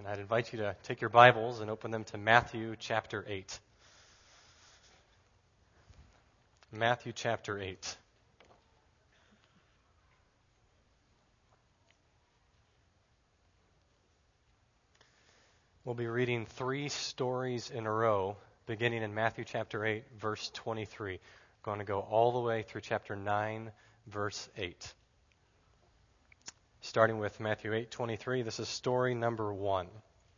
And I'd invite you to take your Bibles and open them to Matthew chapter 8. Matthew chapter 8. We'll be reading 3 stories in a row, beginning in Matthew chapter 8, verse 23. We're going to go all the way through chapter 9, verse 8. Starting with Matthew 8:23, this is story number 1.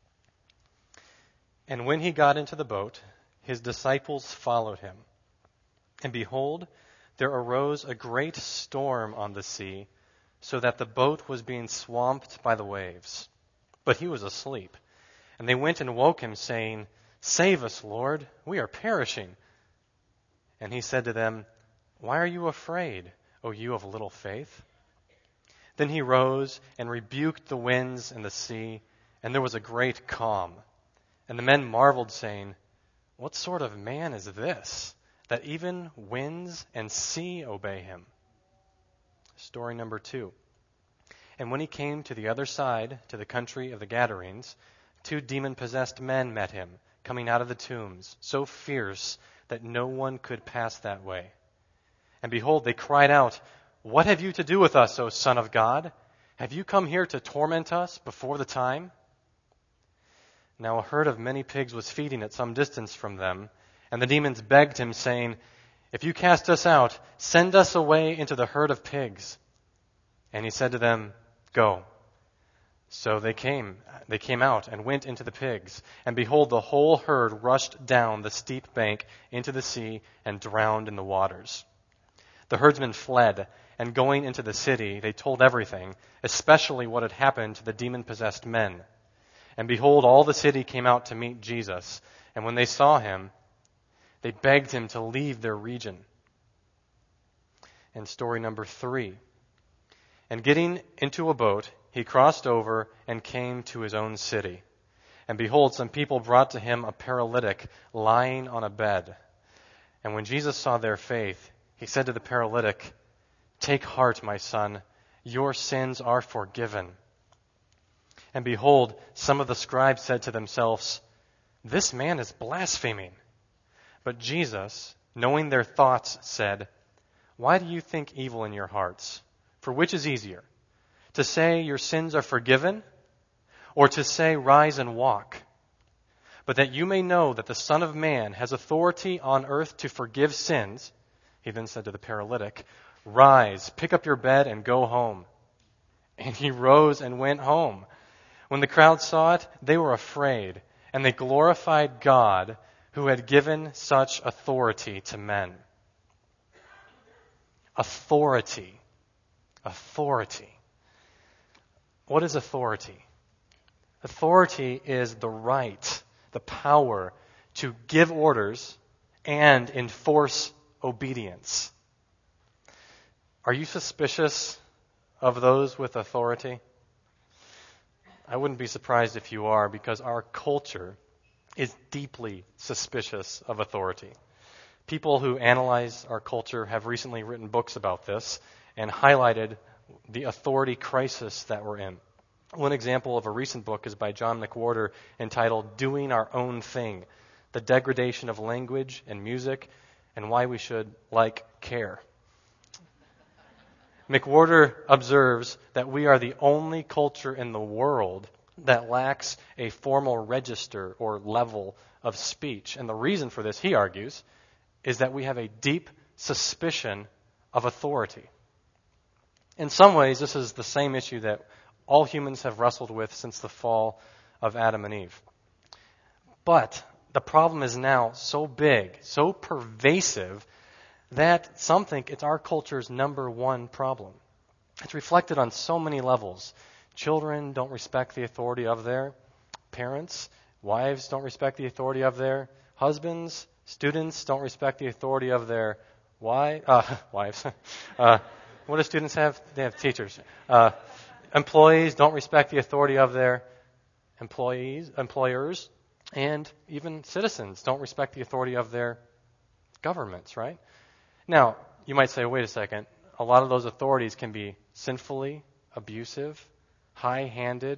And when he got into the boat, his disciples followed him. And behold, there arose a great storm on the sea, so that the boat was being swamped by the waves. But he was asleep. And they went and woke him, saying, "Save us, Lord, we are perishing." And he said to them, "Why are you afraid, O you of little faith?" Then he rose and rebuked the winds and the sea, and there was a great calm. And the men marveled, saying, "What sort of man is this, that even winds and sea obey him?" Story number 2. And when he came to the other side, to the country of the Gadarenes, 2 demon-possessed men met him, coming out of the tombs, so fierce that no one could pass that way. And behold, they cried out, "What have you to do with us, O Son of God? Have you come here to torment us before the time?" Now a herd of many pigs was feeding at some distance from them, and the demons begged him, saying, "If you cast us out, send us away into the herd of pigs." And he said to them, "Go." So they came out and went into the pigs, and behold, the whole herd rushed down the steep bank into the sea and drowned in the waters. The herdsmen fled, and going into the city, they told everything, especially what had happened to the demon-possessed men. And behold, all the city came out to meet Jesus, and when they saw him, they begged him to leave their region. And story number 3. And getting into a boat, he crossed over and came to his own city. And behold, some people brought to him a paralytic lying on a bed. And when Jesus saw their faith, he said to the paralytic, "Take heart, my son, your sins are forgiven." And behold, some of the scribes said to themselves, "This man is blaspheming." But Jesus, knowing their thoughts, said, "Why do you think evil in your hearts? For which is easier, to say your sins are forgiven, or to say rise and walk? But that you may know that the Son of Man has authority on earth to forgive sins," he then said to the paralytic, "Rise, pick up your bed, and go home." And he rose and went home. When the crowd saw it, they were afraid, and they glorified God who had given such authority to men. Authority. Authority. What is authority? Authority is the right, the power to give orders and enforce obedience. Are you suspicious of those with authority? I wouldn't be surprised if you are, because our culture is deeply suspicious of authority. People who analyze our culture have recently written books about this and highlighted the authority crisis that we're in. One example of a recent book is by John McWhorter, entitled "Doing Our Own Thing: The Degradation of Language and Music and Why We Should Care." McWhorter observes that we are the only culture in the world that lacks a formal register or level of speech. And the reason for this, he argues, is that we have a deep suspicion of authority. In some ways, this is the same issue that all humans have wrestled with since the fall of Adam and Eve. But the problem is now so big, so pervasive, that some think it's our culture's number one problem. It's reflected on so many levels. Children don't respect the authority of their parents. Wives don't respect the authority of their husbands. Students don't respect the authority of their wives. What do students have? They have teachers. Employees don't respect the authority of their employers. And even citizens don't respect the authority of their governments, right? Now, you might say, wait a second, a lot of those authorities can be sinfully abusive, high-handed,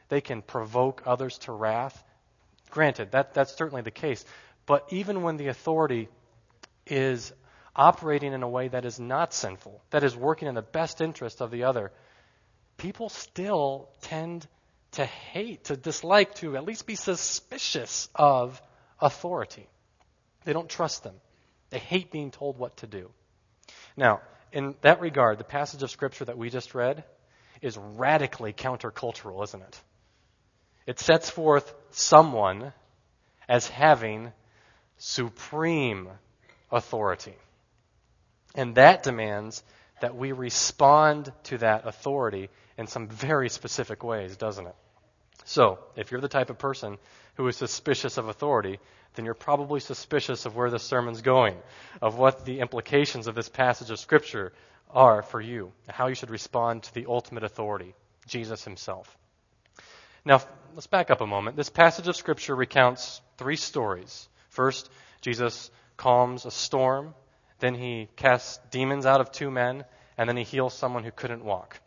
They can provoke others to wrath. Granted, that's certainly the case. But even when the authority is operating in a way that is not sinful, that is working in the best interest of the other, people still tend to hate, to dislike, to at least be suspicious of authority. They don't trust them. They hate being told what to do. Now, in that regard, the passage of Scripture that we just read is radically countercultural, isn't it? It sets forth someone as having supreme authority. And that demands that we respond to that authority in some very specific ways, doesn't it? So, if you're the type of person who is suspicious of authority, then you're probably suspicious of where the sermon's going, of what the implications of this passage of Scripture are for you, how you should respond to the ultimate authority, Jesus himself. Now, let's back up a moment. This passage of Scripture recounts 3 stories. First, Jesus calms a storm, then he casts demons out of 2 men, and then he heals someone who couldn't walk.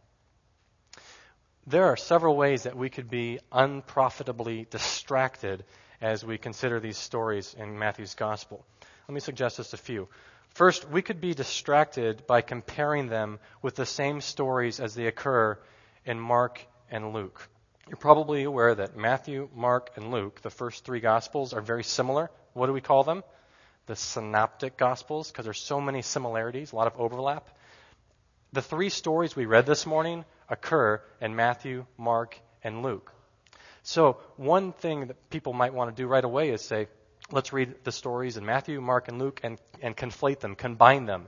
There are several ways that we could be unprofitably distracted as we consider these stories in Matthew's Gospel. Let me suggest just a few. First, we could be distracted by comparing them with the same stories as they occur in Mark and Luke. You're probably aware that Matthew, Mark, and Luke, the first 3 Gospels, are very similar. What do we call them? The synoptic Gospels, because there's so many similarities, a lot of overlap. The 3 stories we read this morning occur in Matthew, Mark, and Luke. So one thing that people might want to do right away is say, let's read the stories in Matthew, Mark, and Luke and conflate them, combine them.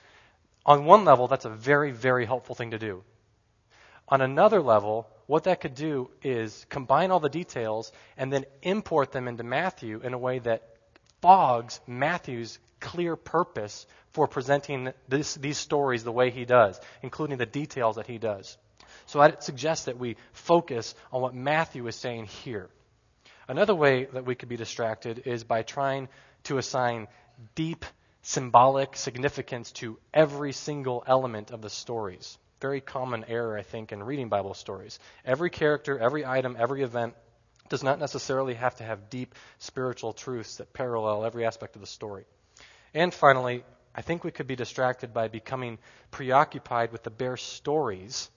On one level, that's a very, very helpful thing to do. On another level, what that could do is combine all the details and then import them into Matthew in a way that fogs Matthew's clear purpose for presenting these stories the way he does, including the details that he does. So I'd suggest that we focus on what Matthew is saying here. Another way that we could be distracted is by trying to assign deep symbolic significance to every single element of the stories. Very common error, I think, in reading Bible stories. Every character, every item, every event does not necessarily have to have deep spiritual truths that parallel every aspect of the story. And finally, I think we could be distracted by becoming preoccupied with the bare stories,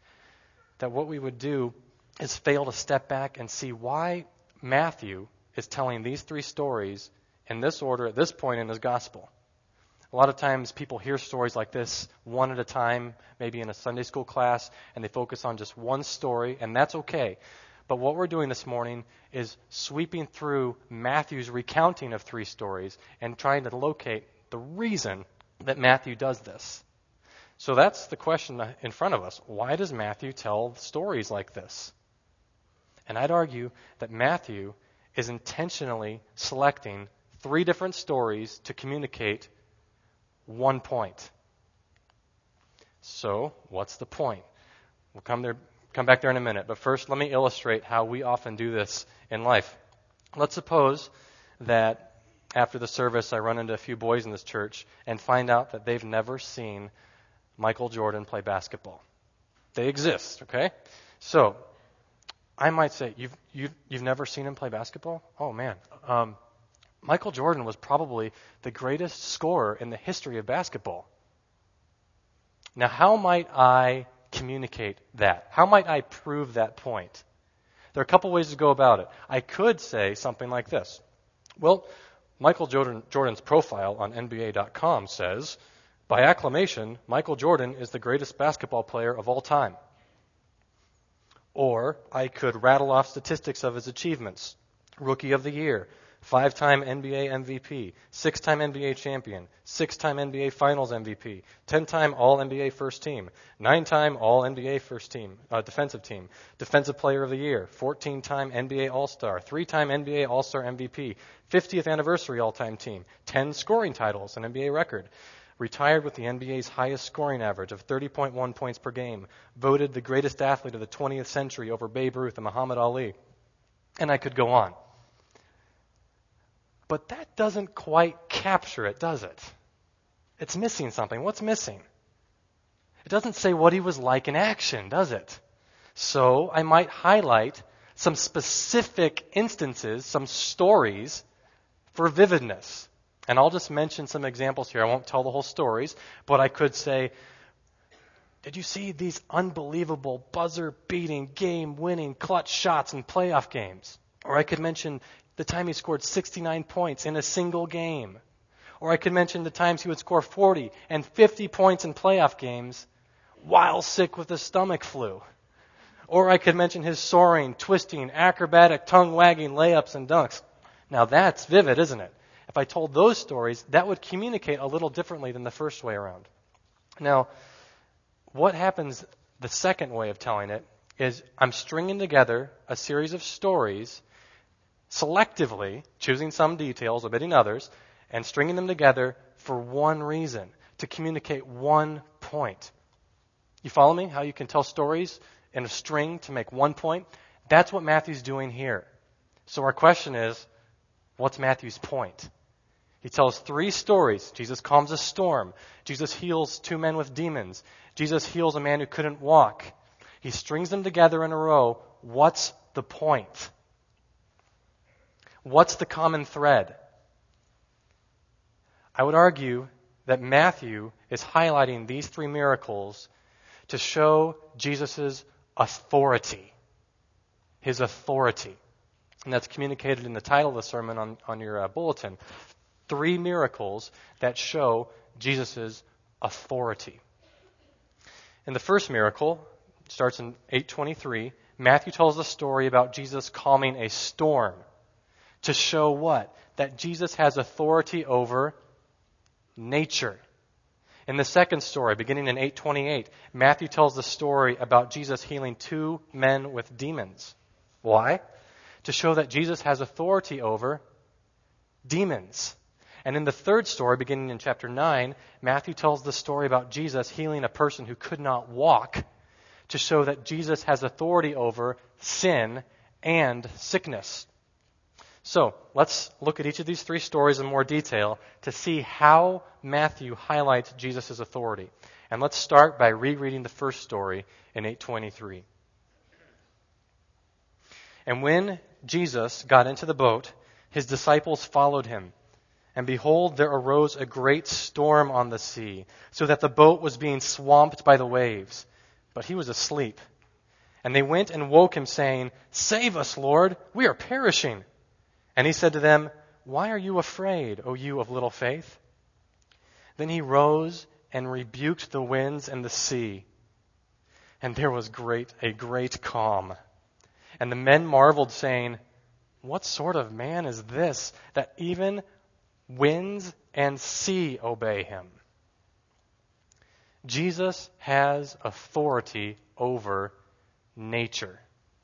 that what we would do is fail to step back and see why Matthew is telling these 3 stories in this order at this point in his gospel. A lot of times people hear stories like this one at a time, maybe in a Sunday school class, and they focus on just one story, and that's okay. But what we're doing this morning is sweeping through Matthew's recounting of 3 stories and trying to locate the reason that Matthew does this. So that's the question in front of us. Why does Matthew tell stories like this? And I'd argue that Matthew is intentionally selecting 3 different stories to communicate one point. So, what's the point? We'll come back there in a minute. But first, let me illustrate how we often do this in life. Let's suppose that after the service I run into a few boys in this church and find out that they've never seen Michael Jordan play basketball. They exist, okay? So, I might say, you've never seen him play basketball? Oh, man. Michael Jordan was probably the greatest scorer in the history of basketball. Now, how might I communicate that? How might I prove that point? There are a couple ways to go about it. I could say something like this. Well, Michael Jordan's profile on NBA.com says, by acclamation, Michael Jordan is the greatest basketball player of all time. Or I could rattle off statistics of his achievements. Rookie of the Year, 5-time NBA MVP, 6-time NBA champion, 6-time NBA Finals MVP, 10-time All-NBA first team, 9-time All-NBA first team, defensive team, Defensive Player of the Year, 14-time NBA All-Star, 3-time NBA All-Star MVP, 50th anniversary All-Time team, 10 scoring titles, an NBA record. Retired with the NBA's highest scoring average of 30.1 points per game, voted the greatest athlete of the 20th century over Babe Ruth and Muhammad Ali. And I could go on. But that doesn't quite capture it, does it? It's missing something. What's missing? It doesn't say what he was like in action, does it? So I might highlight some specific instances, some stories for vividness. And I'll just mention some examples here. I won't tell the whole stories, but I could say, did you see these unbelievable buzzer-beating, game-winning clutch shots in playoff games? Or I could mention the time he scored 69 points in a single game. Or I could mention the times he would score 40 and 50 points in playoff games while sick with the stomach flu. Or I could mention his soaring, twisting, acrobatic, tongue-wagging layups and dunks. Now that's vivid, isn't it? If I told those stories, that would communicate a little differently than the first way around. Now, what happens the second way of telling it is I'm stringing together a series of stories, selectively choosing some details, omitting others, and stringing them together for one reason, to communicate one point. You follow me? How you can tell stories in a string to make one point? That's what Matthew's doing here. So our question is, what's Matthew's point? He tells 3 stories. Jesus calms a storm. Jesus heals 2 men with demons. Jesus heals a man who couldn't walk. He strings them together in a row. What's the point? What's the common thread? I would argue that Matthew is highlighting these 3 miracles to show Jesus' authority. His authority. And that's communicated in the title of the sermon on your bulletin. 3 miracles that show Jesus' authority. In the first miracle, it starts in 8:23, Matthew tells the story about Jesus calming a storm to show what? That Jesus has authority over nature. In the second story, beginning in 8:28, Matthew tells the story about Jesus healing 2 men with demons. Why? To show that Jesus has authority over demons. And in the third story, beginning in chapter 9, Matthew tells the story about Jesus healing a person who could not walk to show that Jesus has authority over sin and sickness. So let's look at each of these 3 stories in more detail to see how Matthew highlights Jesus' authority. And let's start by rereading the first story in 8:23. And when Jesus got into the boat, his disciples followed him. And behold, there arose a great storm on the sea, so that the boat was being swamped by the waves. But he was asleep. And they went and woke him, saying, "Save us, Lord, we are perishing." And he said to them, "Why are you afraid, O you of little faith?" Then he rose and rebuked the winds and the sea. And there was a great calm. And the men marveled, saying, "What sort of man is this, that even winds and sea obey him?" Jesus has authority over nature.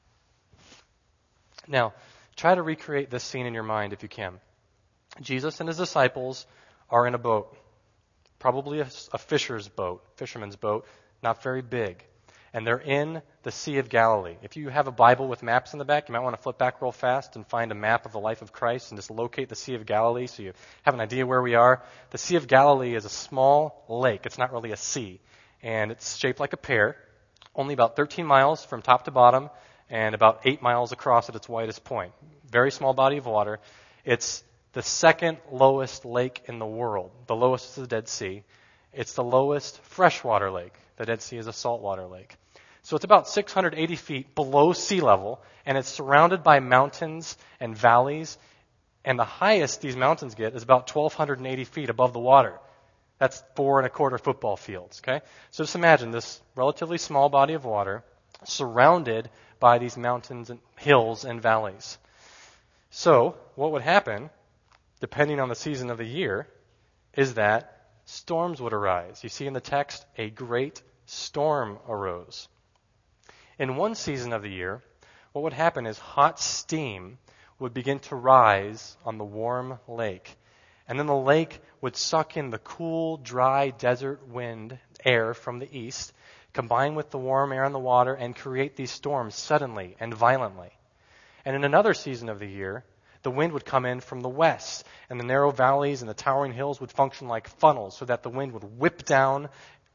Now, try to recreate this scene in your mind if you can. Jesus and his disciples are in a boat, probably a fisherman's boat, not very big. And they're in the Sea of Galilee. If you have a Bible with maps in the back, you might want to flip back real fast and find a map of the life of Christ and just locate the Sea of Galilee so you have an idea where we are. The Sea of Galilee is a small lake. It's not really a sea. And it's shaped like a pear, only about 13 miles from top to bottom and about 8 miles across at its widest point. Very small body of water. It's the second lowest lake in the world. The lowest is the Dead Sea. It's the lowest freshwater lake. The Dead Sea is a saltwater lake. So it's about 680 feet below sea level, and it's surrounded by mountains and valleys, and the highest these mountains get is about 1,280 feet above the water. That's 4 1/4 football fields, okay? So just imagine this relatively small body of water surrounded by these mountains and hills and valleys. So what would happen, depending on the season of the year, is that storms would arise. You see in the text, a great storm arose. In one season of the year, what would happen is hot steam would begin to rise on the warm lake. And then the lake would suck in the cool, dry desert wind, air from the east, combine with the warm air in the water, and create these storms suddenly and violently. And in another season of the year, the wind would come in from the west, and the narrow valleys and the towering hills would function like funnels so that the wind would whip down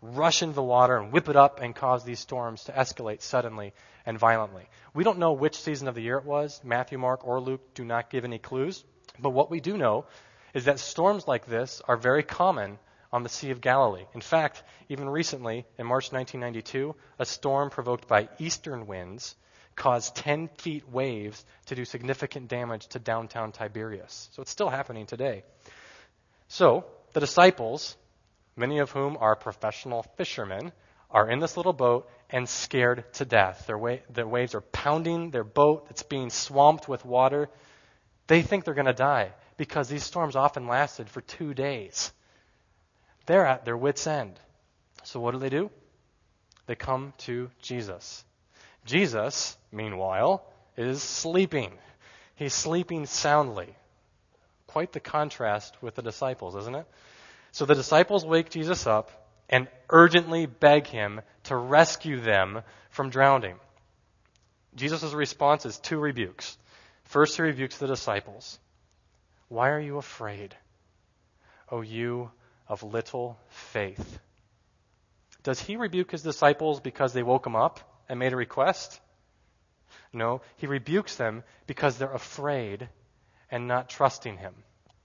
rush into the water and whip it up and cause these storms to escalate suddenly and violently. We don't know which season of the year it was. Matthew, Mark, or Luke do not give any clues. But what we do know is that storms like this are very common on the Sea of Galilee. In fact, even recently, in March 1992, a storm provoked by eastern winds caused 10 feet waves to do significant damage to downtown Tiberias. So it's still happening today. So the disciples, many of whom are professional fishermen, are in this little boat and scared to death. The waves are pounding their boat. It's being swamped with water. They think they're going to die because these storms often lasted for 2 days. They're at their wits' end. So what do? They come to Jesus. Jesus, meanwhile, is sleeping. He's sleeping soundly. Quite the contrast with the disciples, isn't it? So the disciples wake Jesus up and urgently beg him to rescue them from drowning. Jesus' response is 2 rebukes. First, he rebukes the disciples. Why are you afraid, O you of little faith? Does he rebuke his disciples because they woke him up and made a request? No, he rebukes them because they're afraid and not trusting him.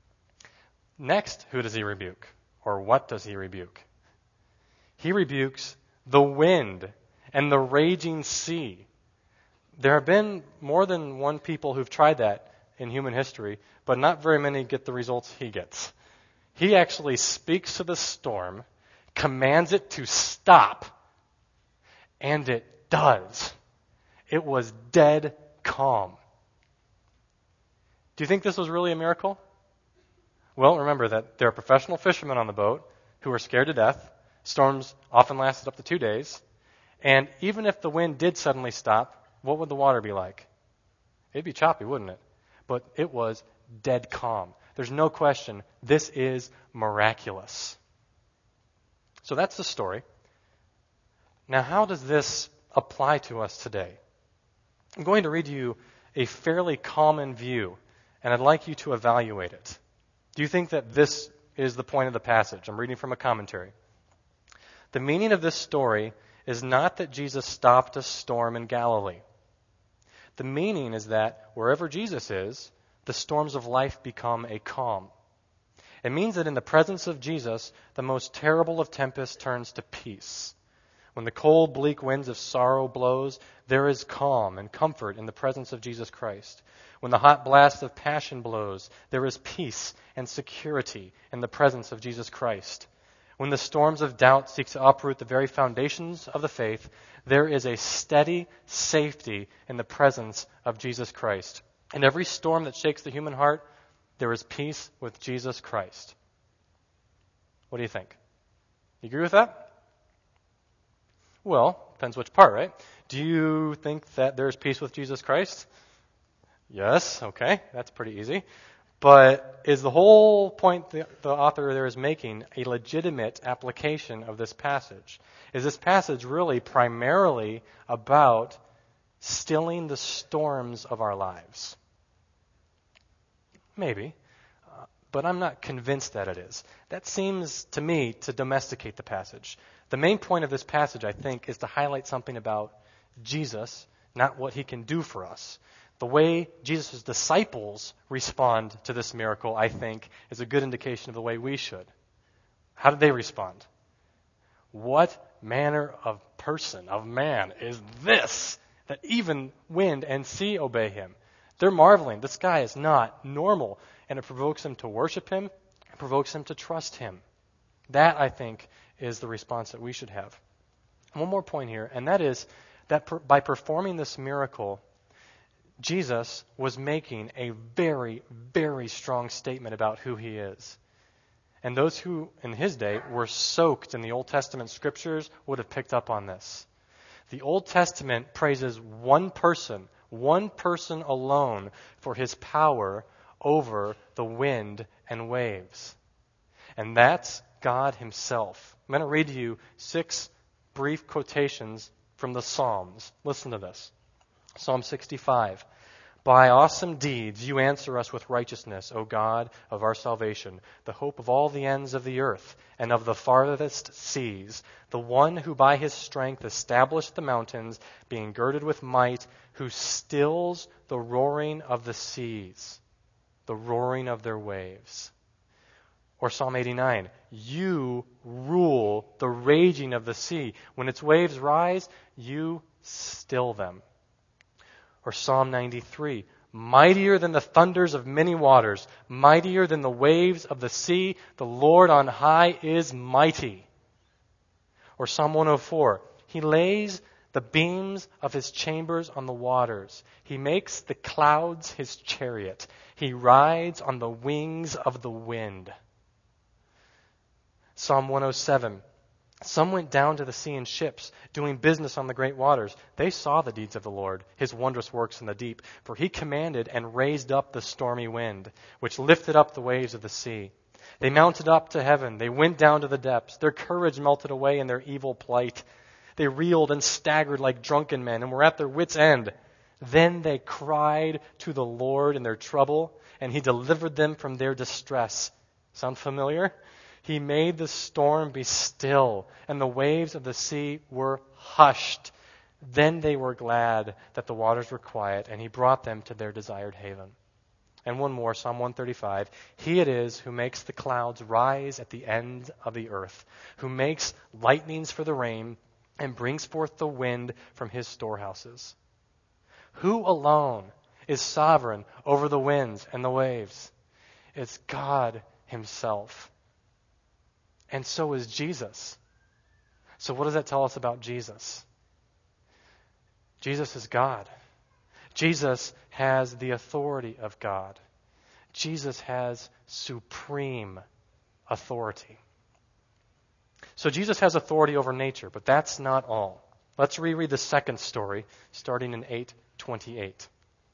Next, who does he rebuke? Or what does he rebuke? He rebukes the wind and the raging sea. There have been more than one people who've tried that in human history, but not very many get the results he gets. He actually speaks to the storm, commands it to stop, and it does. It was dead calm. Do you think this was really a miracle? Well, remember that there are professional fishermen on the boat who are scared to death. Storms often lasted up to 2 days. And even if the wind did suddenly stop, what would the water be like? It'd be choppy, wouldn't it? But it was dead calm. There's no question, this is miraculous. So that's the story. Now, how does this apply to us today? I'm going to read you a fairly common view, and I'd like you to evaluate it. Do you think that this is the point of the passage? I'm reading from a commentary. The meaning of this story is not that Jesus stopped a storm in Galilee. The meaning is that wherever Jesus is, the storms of life become a calm. It means that in the presence of Jesus, the most terrible of tempests turns to peace. When the cold, bleak winds of sorrow blows, there is calm and comfort in the presence of Jesus Christ. When the hot blast of passion blows, there is peace and security in the presence of Jesus Christ. When the storms of doubt seek to uproot the very foundations of the faith, there is a steady safety in the presence of Jesus Christ. In every storm that shakes the human heart, there is peace with Jesus Christ. What do you think? You agree with that? Well, depends which part, right? Do you think that there's peace with Jesus Christ? Yes, okay, that's pretty easy. But is the whole point the author there is making a legitimate application of this passage? Is this passage really primarily about stilling the storms of our lives? Maybe, but I'm not convinced that it is. That seems to me to domesticate the passage. The main point of this passage, I think, is to highlight something about Jesus, not what he can do for us. The way Jesus' disciples respond to this miracle, I think, is a good indication of the way we should. How did they respond? What manner of person, of man, is this, that even wind and sea obey him? They're marveling. This guy is not normal. And it provokes them to worship him. It provokes them to trust him. That, I think, is the response that we should have. One more point here, and that is that by performing this miracle, Jesus was making a very, very strong statement about who he is. And those who, in his day, were soaked in the Old Testament scriptures would have picked up on this. The Old Testament praises one person alone for his power over the wind and waves. And that's God himself. I'm going to read to you 6 brief quotations from the Psalms. Listen to this. Psalm 65. By awesome deeds you answer us with righteousness, O God of our salvation, the hope of all the ends of the earth and of the farthest seas, the one who by his strength established the mountains, being girded with might, who stills the roaring of the seas, the roaring of their waves. Or Psalm 89, you rule the raging of the sea. When its waves rise, you still them. Or Psalm 93, mightier than the thunders of many waters, mightier than the waves of the sea, the Lord on high is mighty. Or Psalm 104, he lays the beams of his chambers on the waters. He makes the clouds his chariot. He rides on the wings of the wind. Psalm 107, some went down to the sea in ships, doing business on the great waters. They saw the deeds of the Lord, his wondrous works in the deep. For he commanded and raised up the stormy wind, which lifted up the waves of the sea. They mounted up to heaven. They went down to the depths. Their courage melted away in their evil plight. They reeled and staggered like drunken men and were at their wits' end. Then they cried to the Lord in their trouble, and he delivered them from their distress. Sound familiar? He made the storm be still, and the waves of the sea were hushed. Then they were glad that the waters were quiet, and he brought them to their desired haven. And one more, Psalm 135. He it is who makes the clouds rise at the end of the earth, who makes lightnings for the rain, and brings forth the wind from his storehouses. Who alone is sovereign over the winds and the waves? It's God himself. And so is Jesus. So what does that tell us about Jesus? Jesus is God. Jesus has the authority of God. Jesus has supreme authority. So Jesus has authority over nature, but that's not all. Let's reread the second story, starting in 8:28.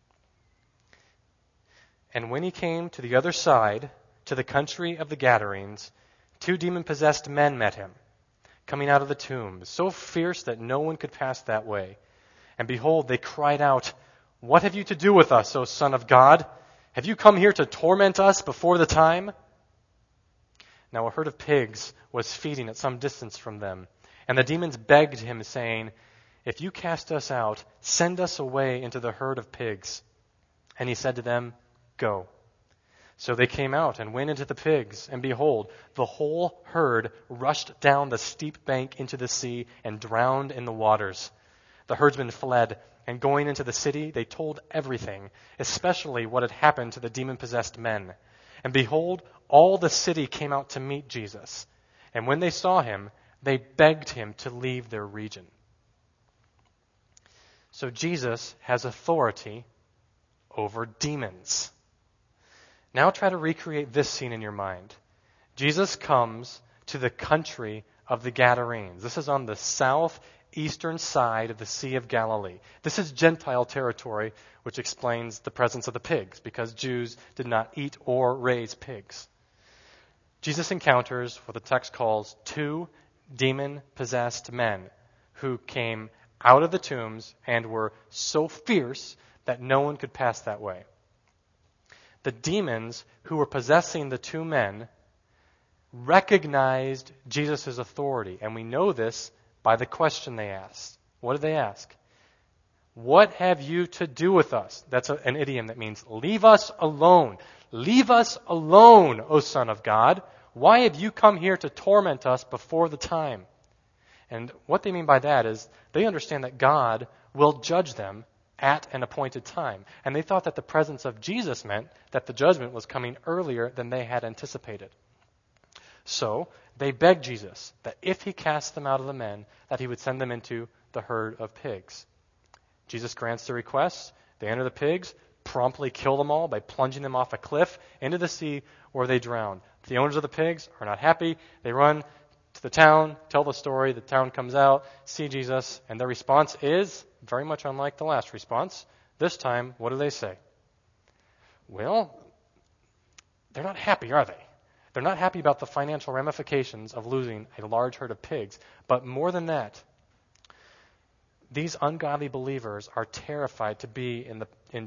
And when he came to the other side, to the country of the Gadarenes, 2 demon-possessed men met him, coming out of the tombs, so fierce that no one could pass that way. And behold, they cried out, "What have you to do with us, O Son of God? Have you come here to torment us before the time?" Now a herd of pigs was feeding at some distance from them, and the demons begged him, saying, "If you cast us out, send us away into the herd of pigs." And he said to them, "Go." So they came out and went into the pigs, and behold, the whole herd rushed down the steep bank into the sea and drowned in the waters. The herdsmen fled, and going into the city, they told everything, especially what had happened to the demon-possessed men. And behold, all the city came out to meet Jesus. And when they saw him, they begged him to leave their region. So Jesus has authority over demons. Now try to recreate this scene in your mind. Jesus comes to the country of the Gadarenes. This is on the southeastern side of the Sea of Galilee. This is Gentile territory, which explains the presence of the pigs, because Jews did not eat or raise pigs. Jesus encounters what the text calls 2 demon-possessed men who came out of the tombs and were so fierce that no one could pass that way. The demons who were possessing the 2 men recognized Jesus' authority. And we know this by the question they asked. What did they ask? "What have you to do with us?" That's an idiom that means, "Leave us alone. Leave us alone, O Son of God. Why have you come here to torment us before the time?" And what they mean by that is they understand that God will judge them at an appointed time. And they thought that the presence of Jesus meant that the judgment was coming earlier than they had anticipated. So they begged Jesus that if he cast them out of the men, that he would send them into the herd of pigs. Jesus grants their request. They enter the pigs, promptly kill them all by plunging them off a cliff into the sea where they drown. The owners of the pigs are not happy. They run to the town, tell the story. The town comes out, see Jesus, and their response is very much unlike the last response. This time, what do they say? Well, they're not happy, are they? They're not happy about the financial ramifications of losing a large herd of pigs. But more than that, these ungodly believers are terrified to be in the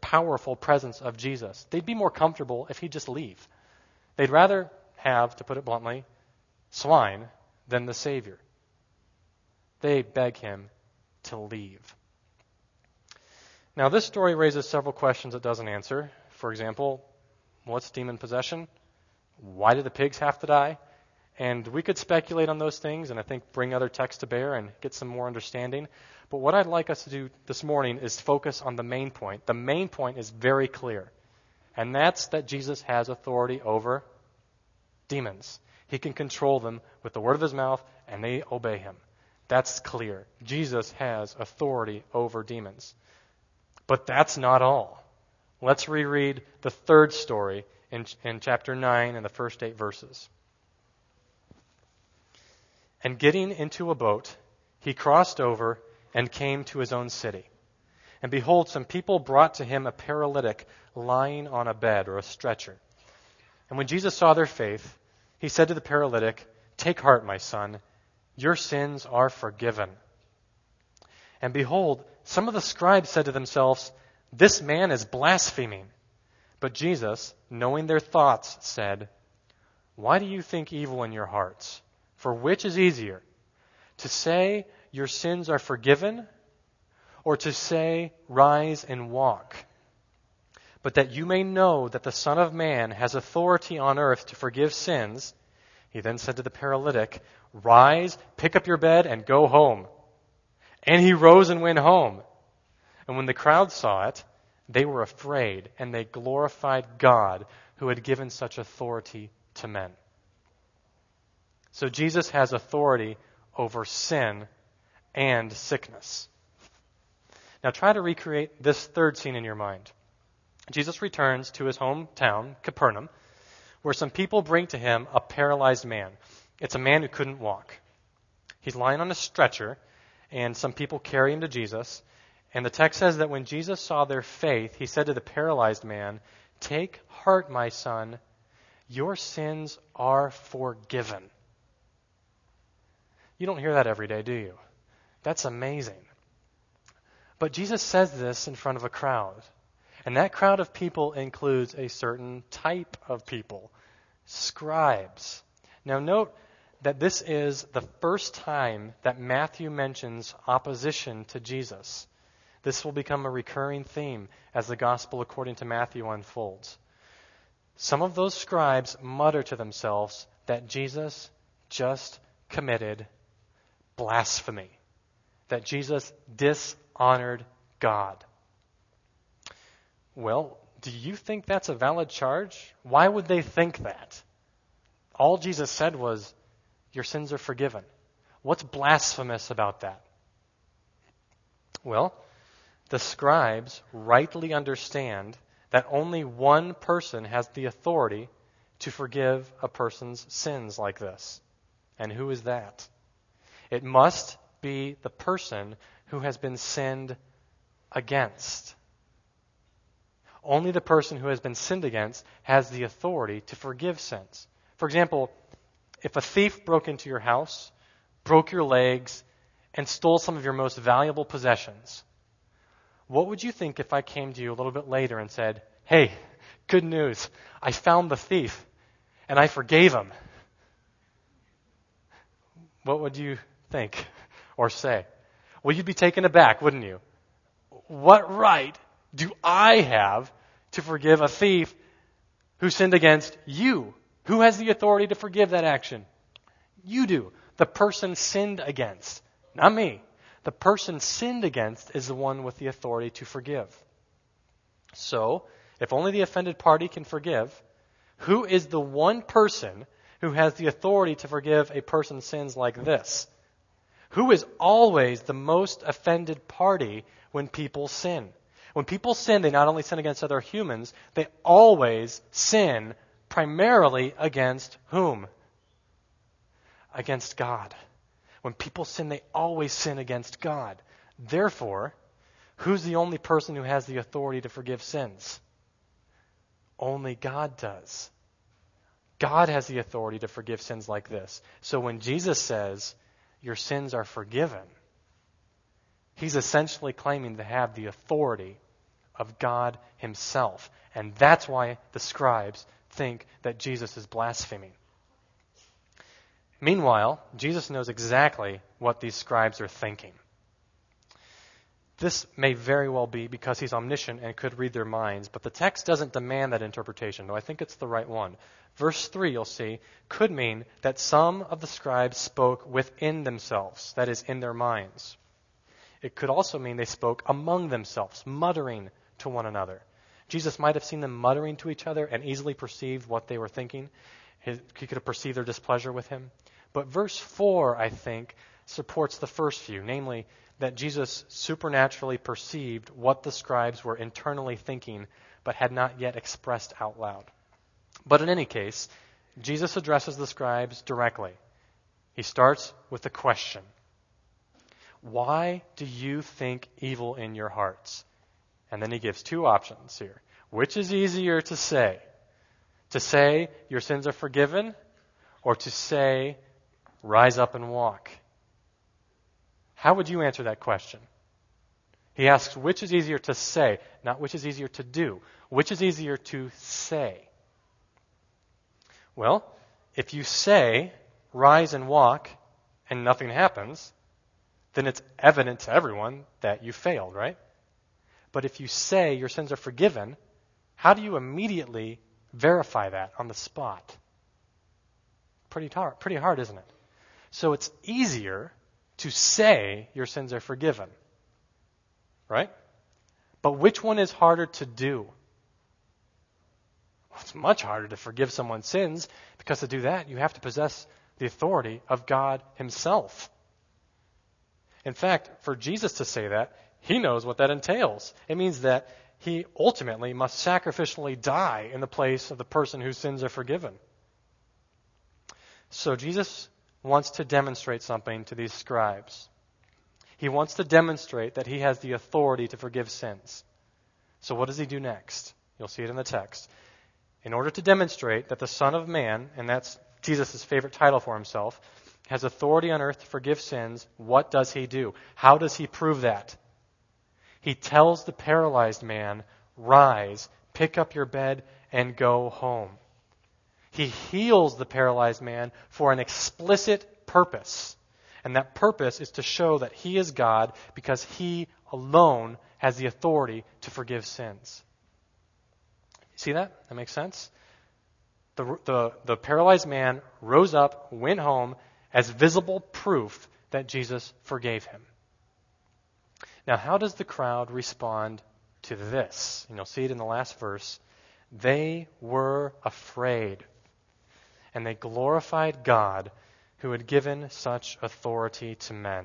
powerful presence of Jesus. They'd be more comfortable if he'd just leave. They'd rather have, to put it bluntly, swine than the Savior. They beg him to leave. Now, this story raises several questions it doesn't answer. For example, what's demon possession? Why did the pigs have to die? And we could speculate on those things and I think bring other texts to bear and get some more understanding. But what I'd like us to do this morning is focus on the main point. The main point is very clear. And that's that Jesus has authority over demons. He can control them with the word of his mouth and they obey him. That's clear. Jesus has authority over demons. But that's not all. Let's reread the third story in chapter 9 and the first 8 verses. And getting into a boat, he crossed over and came to his own city. And behold, some people brought to him a paralytic lying on a bed or a stretcher. And when Jesus saw their faith, he said to the paralytic, "Take heart, my son, your sins are forgiven." And behold, some of the scribes said to themselves, "This man is blaspheming." But Jesus, knowing their thoughts, said, "Why do you think evil in your hearts? For which is easier, to say your sins are forgiven, or to say, rise and walk? But that you may know that the Son of Man has authority on earth to forgive sins," he then said to the paralytic, "Rise, pick up your bed, and go home." And he rose and went home. And when the crowd saw it, they were afraid, and they glorified God who had given such authority to men. So Jesus has authority over sin and sickness. Now try to recreate this third scene in your mind. Jesus returns to his hometown, Capernaum, where some people bring to him a paralyzed man. It's a man who couldn't walk. He's lying on a stretcher, and some people carry him to Jesus. And the text says that when Jesus saw their faith, he said to the paralyzed man, "Take heart, my son, your sins are forgiven." You don't hear that every day, do you? That's amazing. But Jesus says this in front of a crowd. And that crowd of people includes a certain type of people, scribes. Now note that this is the first time that Matthew mentions opposition to Jesus. This will become a recurring theme as the gospel according to Matthew unfolds. Some of those scribes mutter to themselves that Jesus just committed blasphemy, that Jesus dishonored God. Well, do you think that's a valid charge? Why would they think that? All Jesus said was, your sins are forgiven. What's blasphemous about that? Well, the scribes rightly understand that only one person has the authority to forgive a person's sins like this. And who is that? It must be the person who has been sinned against. Only the person who has been sinned against has the authority to forgive sins. For example, if a thief broke into your house, broke your legs, and stole some of your most valuable possessions, what would you think if I came to you a little bit later and said, "Hey, good news, I found the thief, and I forgave him"? What would you think or say? Well, you'd be taken aback, wouldn't you? What right do I have to forgive a thief who sinned against you? Who has the authority to forgive that action? You do. The person sinned against, not me. The person sinned against is the one with the authority to forgive. So, if only the offended party can forgive, who is the one person who has the authority to forgive a person's sins like this? Who is always the most offended party when people sin? When people sin, they not only sin against other humans, they always sin primarily against whom? Against God. When people sin, they always sin against God. Therefore, who's the only person who has the authority to forgive sins? Only God does. God has the authority to forgive sins like this. So when Jesus says, your sins are forgiven, he's essentially claiming to have the authority of God himself. And that's why the scribes think that Jesus is blaspheming. Meanwhile, Jesus knows exactly what these scribes are thinking. This may very well be because he's omniscient and could read their minds, but the text doesn't demand that interpretation, though I think it's the right one. Verse 3, you'll see, could mean that some of the scribes spoke within themselves, that is, in their minds. It could also mean they spoke among themselves, muttering to one another. Jesus might have seen them muttering to each other and easily perceived what they were thinking. He could have perceived their displeasure with him. But verse 4, I think, supports the first view, namely that Jesus supernaturally perceived what the scribes were internally thinking but had not yet expressed out loud. But in any case, Jesus addresses the scribes directly. He starts with a question. Why do you think evil in your hearts? And then he gives two options here. Which is easier to say? To say your sins are forgiven, or to say rise up and walk? How would you answer that question? He asks which is easier to say, not which is easier to do. Which is easier to say? Well, if you say rise and walk and nothing happens, then it's evident to everyone that you failed, right? But if you say your sins are forgiven, how do you immediately verify that on the spot? Pretty hard, isn't it? So it's easier to say your sins are forgiven, right? But which one is harder to do? Well, it's much harder to forgive someone's sins, because to do that, you have to possess the authority of God himself. In fact, for Jesus to say that, he knows what that entails. It means that he ultimately must sacrificially die in the place of the person whose sins are forgiven. So Jesus wants to demonstrate something to these scribes. He wants to demonstrate that he has the authority to forgive sins. So what does he do next? You'll see it in the text. In order to demonstrate that the Son of Man, and that's Jesus' favorite title for himself, has authority on earth to forgive sins, what does he do? How does he prove that? He tells the paralyzed man, rise, pick up your bed, and go home. He heals the paralyzed man for an explicit purpose. And that purpose is to show that he is God because he alone has the authority to forgive sins. See that? That makes sense? The paralyzed man rose up, went home, as visible proof that Jesus forgave him. Now, how does the crowd respond to this? And you'll see it in the last verse. They were afraid, and they glorified God who had given such authority to men.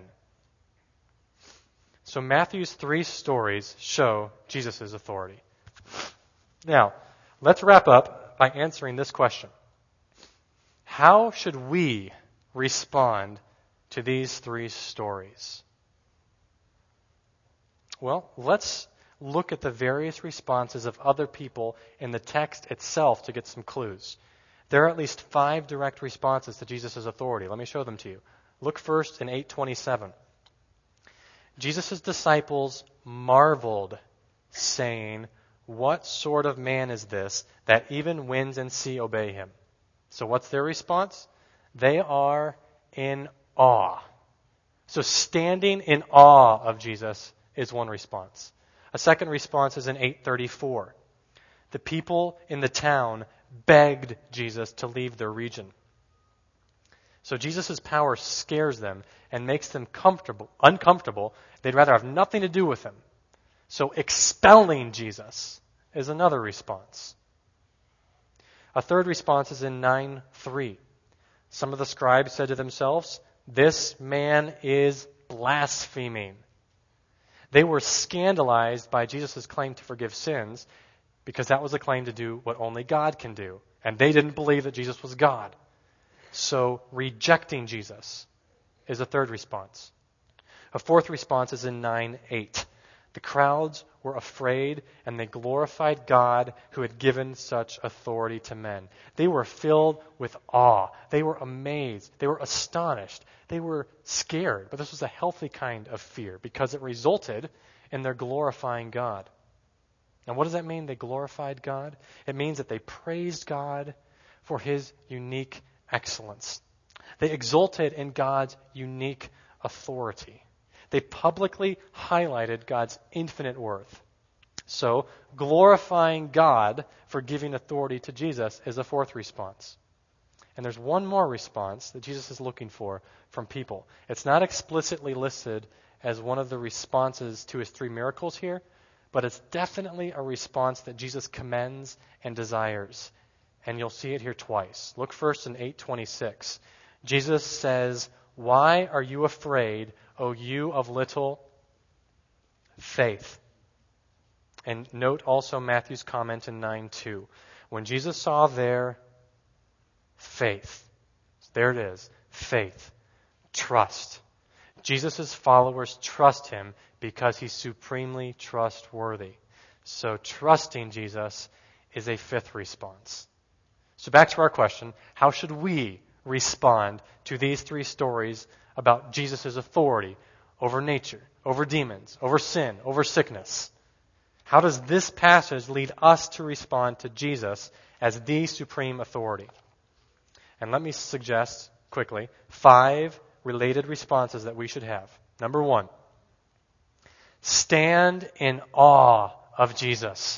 So Matthew's 3 stories show Jesus' authority. Now, let's wrap up by answering this question. How should we respond to these 3 stories? Well, let's look at the various responses of other people in the text itself to get some clues. There are at least 5 direct responses to Jesus' authority. Let me show them to you. Look first in 8:27. Jesus' disciples marveled, saying, "What sort of man is this that even winds and sea obey him?" So what's their response? They are in awe. So standing in awe of Jesus is one response. A second response is in 8:34. The people in the town begged Jesus to leave their region. So Jesus' power scares them and makes them uncomfortable. They'd rather have nothing to do with him. So expelling Jesus is another response. A third response is in 9:3. Some of the scribes said to themselves, "This man is blaspheming." They were scandalized by Jesus' claim to forgive sins because that was a claim to do what only God can do. And they didn't believe that Jesus was God. So rejecting Jesus is a third response. A fourth response is in 9:8. The crowds were afraid and they glorified God who had given such authority to men. They were filled with awe. They were amazed. They were astonished. They were scared. But this was a healthy kind of fear because it resulted in their glorifying God. And what does that mean? They glorified God? It means that they praised God for his unique excellence. They exulted in God's unique authority. They publicly highlighted God's infinite worth. So, glorifying God for giving authority to Jesus is a fourth response. And there's one more response that Jesus is looking for from people. It's not explicitly listed as one of the responses to his 3 miracles here, but it's definitely a response that Jesus commends and desires. And you'll see it here twice. Look first in 8:26. Jesus says, "Why are you afraid, O you of little faith?" And note also Matthew's comment in 9:2. When Jesus saw their faith, there it is, faith, trust. Jesus' followers trust him because he's supremely trustworthy. So trusting Jesus is a 5th response. So back to our question, how should we respond to these 3 stories about Jesus' authority over nature, over demons, over sin, over sickness? How does this passage lead us to respond to Jesus as the supreme authority? And let me suggest quickly 5 related responses that we should have. Number 1, stand in awe of Jesus.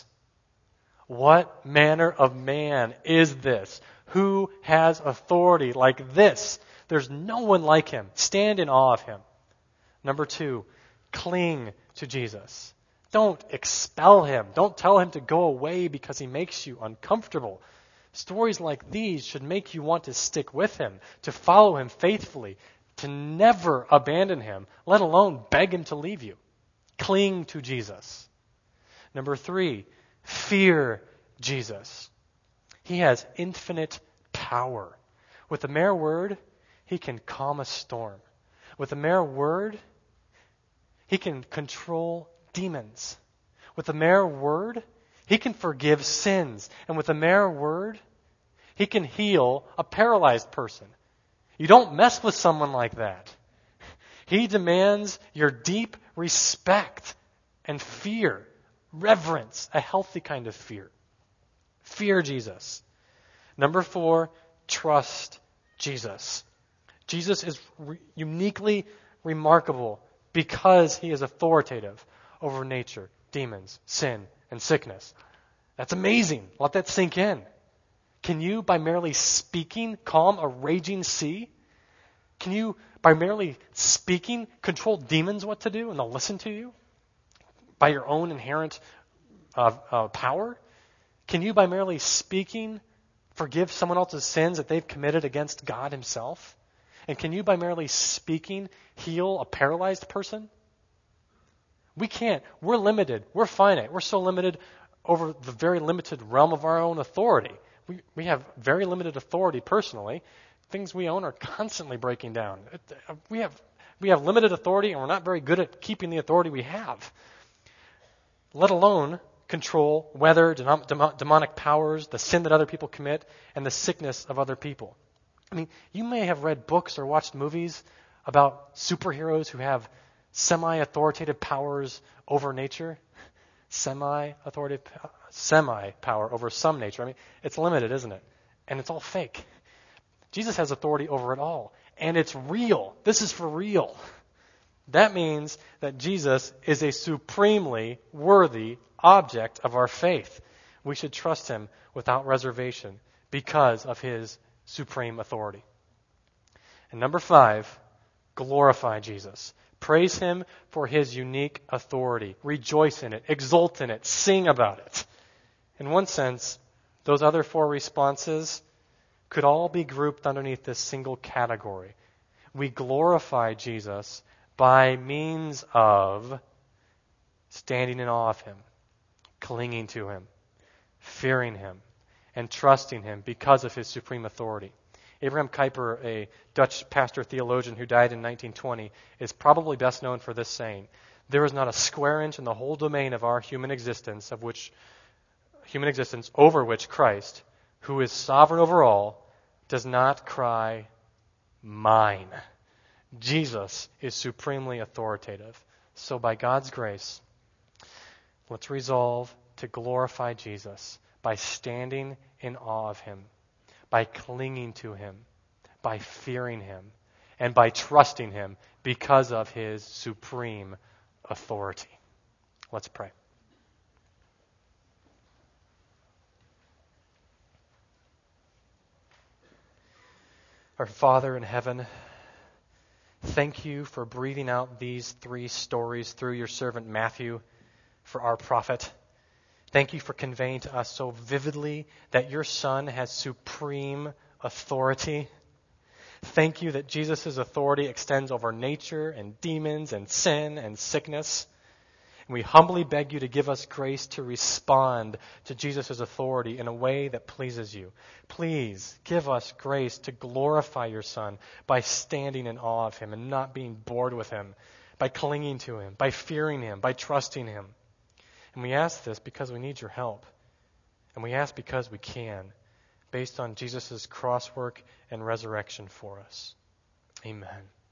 What manner of man is this? Who has authority like this? There's no one like him. Stand in awe of him. Number 2, cling to Jesus. Don't expel him. Don't tell him to go away because he makes you uncomfortable. Stories like these should make you want to stick with him, to follow him faithfully, to never abandon him, let alone beg him to leave you. Cling to Jesus. Number 3, fear Jesus. He has infinite power. With a mere word, he can calm a storm. With a mere word, he can control demons. With a mere word, he can forgive sins. And with a mere word, he can heal a paralyzed person. You don't mess with someone like that. He demands your deep respect and fear, reverence, a healthy kind of fear. Fear Jesus. Number 4, trust Jesus. Jesus is uniquely remarkable because he is authoritative over nature, demons, sin, and sickness. That's amazing. Let that sink in. Can you, by merely speaking, calm a raging sea? Can you, by merely speaking, control demons what to do and they'll listen to you? By your own inherent power? Can you, by merely speaking, forgive someone else's sins that they've committed against God himself? And can you, by merely speaking, heal a paralyzed person? We can't. We're limited. We're finite. We're so limited over the very limited realm of our own authority. We have very limited authority personally. Things we own are constantly breaking down. We have limited authority, and we're not very good at keeping the authority we have, let alone control weather, demonic powers, the sin that other people commit, and the sickness of other people. I mean, you may have read books or watched movies about superheroes who have semi-authoritative powers over nature. Semi-power over some nature. I mean, it's limited, isn't it? And it's all fake. Jesus has authority over it all. And it's real. This is for real. That means that Jesus is a supremely worthy object of our faith. We should trust him without reservation because of his supreme authority. And number 5, glorify Jesus. Praise him for his unique authority. Rejoice in it. Exult in it. Sing about it. In one sense, those other 4 responses could all be grouped underneath this single category. We glorify Jesus by means of standing in awe of him, clinging to him, fearing him, and trusting him because of his supreme authority. Abraham Kuyper, a Dutch pastor theologian who died in 1920, is probably best known for this saying: "There is not a square inch in the whole domain of our human existence over which Christ, who is sovereign over all, does not cry, 'Mine.'" Jesus is supremely authoritative. So by God's grace, let's resolve to glorify Jesus by standing in awe of him, by clinging to him, by fearing him, and by trusting him because of his supreme authority. Let's pray. Our Father in heaven, thank you for breathing out these 3 stories through your servant Matthew for our profit. Thank you for conveying to us so vividly that your Son has supreme authority. Thank you that Jesus' authority extends over nature and demons and sin and sickness. And we humbly beg you to give us grace to respond to Jesus' authority in a way that pleases you. Please give us grace to glorify your Son by standing in awe of him and not being bored with him, by clinging to him, by fearing him, by trusting him. And we ask this because we need your help. And we ask because we can, based on Jesus' cross work and resurrection for us. Amen.